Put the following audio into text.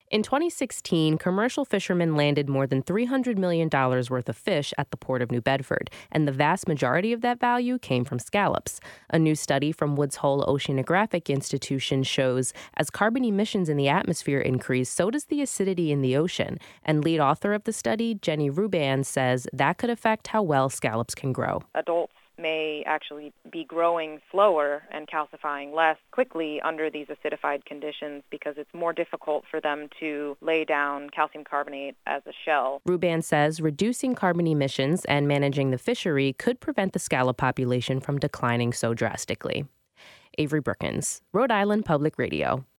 In 2016, commercial fishermen landed more than $300 million worth of fish at the port of New Bedford, and the vast majority of that value came from scallops. A new study from Woods Hole Oceanographic Institution shows as carbon emissions in the atmosphere increase, so does the acidity in the ocean. And lead author of the study, Jenny Ruban, says that could affect how well scallops can grow. Adults may actually be growing slower and calcifying less quickly under these acidified conditions because it's more difficult for them to lay down calcium carbonate as a shell. Ruban says reducing carbon emissions and managing the fishery could prevent the scallop population from declining so drastically. Avery Brookins, Rhode Island Public Radio.